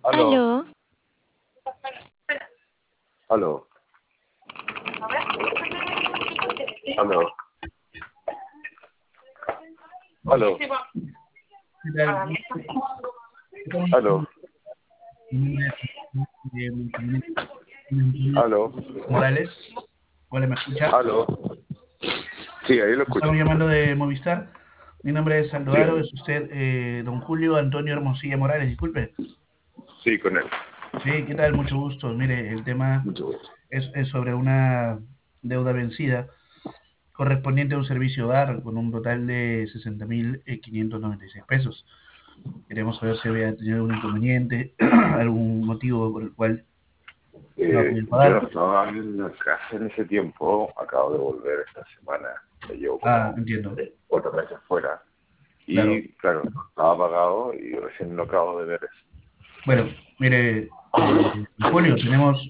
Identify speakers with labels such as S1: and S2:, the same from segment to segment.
S1: Aló,
S2: Aló,
S1: aló, aló, aló,
S3: ¿Qué tal? Estamos
S1: aló,
S3: de Antonio
S1: aló,
S3: Morales. Hola, ¿me escucha?
S1: aló. Sí, ahí lo escucho.
S3: Estamos llamando de Movistar. Mi nombre es Aldo.
S1: Sí,
S3: Es usted don Julio Antonio Hermosilla Morales, disculpe.
S1: sí, con él.
S3: Sí, ¿qué tal? Mucho gusto. Mire, el tema
S1: Mucho gusto.
S3: es sobre una deuda vencida correspondiente a un servicio hogar con un total de 60.596 pesos. Queremos saber si había tenido algún inconveniente, algún motivo por el cual no ha podido
S1: Yo no
S3: pagar.
S1: estaba en la casa en ese tiempo, acabo de volver esta semana, ya llevo
S3: Ah,
S1: como
S3: entiendo.
S1: 4 meses fuera.
S3: Claro.
S1: Y claro, estaba pagado y recién lo acabo de ver eso.
S3: Bueno, mire, Julio,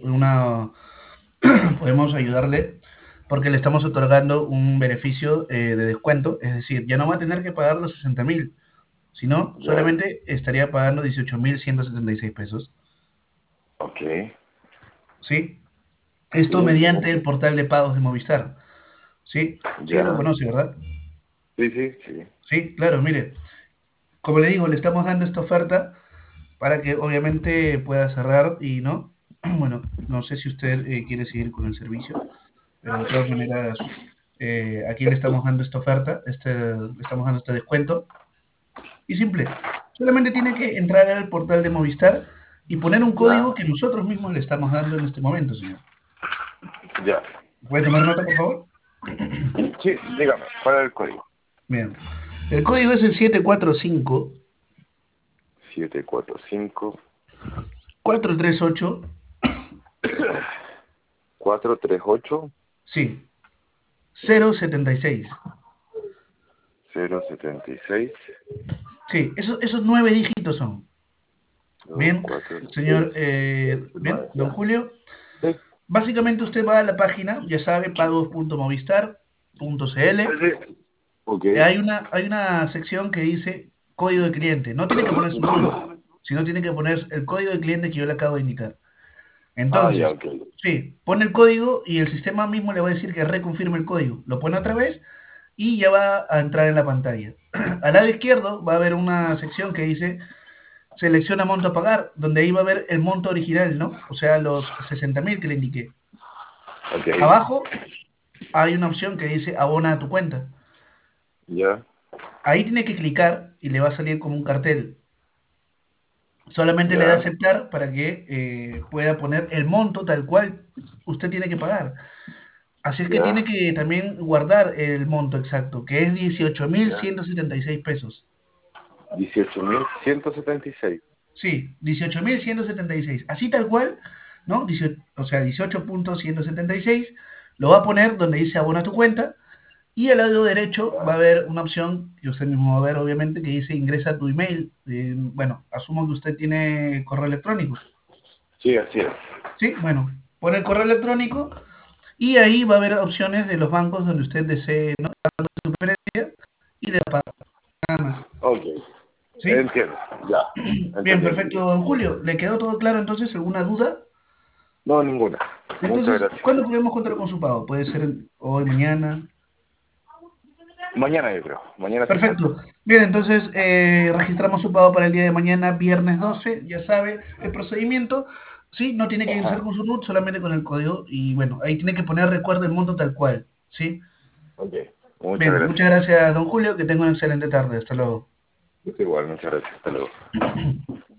S3: podemos ayudarle porque le estamos otorgando un beneficio de descuento, es decir, ya no va a tener que pagar los 60.000, sino
S1: Ya,
S3: solamente estaría pagando 18.176 pesos,
S1: ok,
S3: ¿sí?
S1: sí,
S3: Esto mediante el
S1: entiendo.
S3: portal de pagos de Movistar, ¿sí? Sí, lo
S1: Ya,
S3: conoce, ¿verdad?
S1: sí, sí, sí.
S3: Sí, claro, mire, como le digo, le estamos dando esta oferta para que obviamente pueda cerrar y no, bueno, no sé si usted quiere seguir con el servicio, pero de todas maneras, aquí le estamos dando esta oferta, le estamos dando este descuento, y simple, solamente tiene que entrar al portal de Movistar y poner un código
S1: Ya,
S3: que nosotros mismos le estamos dando en este momento, señor.
S1: ya.
S3: ¿Puede tomar nota, por favor?
S1: Sí, dígame, ¿cuál es el código?
S3: Bien, el código es el 745
S1: 745
S3: 438,
S1: 438
S3: sí, 076.
S1: 076
S3: Sí, esos 9 dígitos son.
S1: 2
S3: Bien,
S1: 4 6
S3: señor,
S1: 7
S3: bien,
S1: 9
S3: don
S1: ya.
S3: Julio.
S1: Sí,
S3: Básicamente usted va a la página, ya sabe, pagos.movistar.cl.
S1: sí. Ok.
S3: Hay una sección que dice código de cliente. No tiene que poner su nombre, sino tiene que poner el código de cliente que yo le acabo de indicar.
S1: Ah, ya,
S3: Entonces,
S1: ok.
S3: sí, pone el código y el sistema mismo le va a decir que reconfirme el código. Lo pone otra vez y ya va a entrar en la pantalla. Al lado izquierdo va a haber una sección que dice selecciona monto a pagar, donde ahí va a ver el monto original, ¿no? O sea, los 60.000 que le indiqué.
S1: Ok.
S3: Abajo hay una opción que dice abona a tu cuenta.
S1: Ya,
S3: Ahí tiene que clicar y le va a salir como un cartel. Solamente le da a
S1: ya,
S3: aceptar para que pueda poner el monto tal cual usted tiene que pagar. Así es que tiene
S1: ya,
S3: que también guardar el monto exacto, que es dieciocho mil
S1: ya.
S3: ciento setenta y seis pesos.
S1: 18.176.
S3: Sí, 18.176. Así tal cual, ¿no? O sea, 18.176. Lo va a poner donde dice abona tu cuenta. Y al lado derecho va a haber una opción que usted mismo va a ver, obviamente, que dice ingresa tu email. Bueno, asumo que usted tiene correo electrónico.
S1: Sí, así es.
S3: Sí, bueno, pone el correo electrónico y ahí va a haber opciones de los bancos donde usted desee, ¿no? Su preferencia y le paga nada más.
S1: Ok.
S3: ¿Sí?
S1: Entiendo. Ya.
S3: Bien,
S1: Entendido.
S3: perfecto, don Julio. ¿Le quedó todo claro entonces? ¿Alguna duda?
S1: No, ninguna. Muchas
S3: Entonces,
S1: gracias.
S3: ¿cuándo podemos contar con su pago? ¿Puede ser hoy, mañana?
S1: Mañana yo creo. Mañana sin falta.
S3: Perfecto. Bien, entonces registramos su pago para el día de mañana, viernes 12. Ya sabe el procedimiento. Sí, no tiene que ingresar
S1: Ajá.
S3: con su RUT, solamente con el código. Y bueno, ahí tiene que poner recuerdo el monto tal cual. ¿Sí?
S1: Ok. Muchas
S3: Bien,
S1: gracias.
S3: muchas gracias, don Julio. Que tenga una excelente tarde. Hasta luego.
S1: Es igual, muchas gracias. Hasta luego.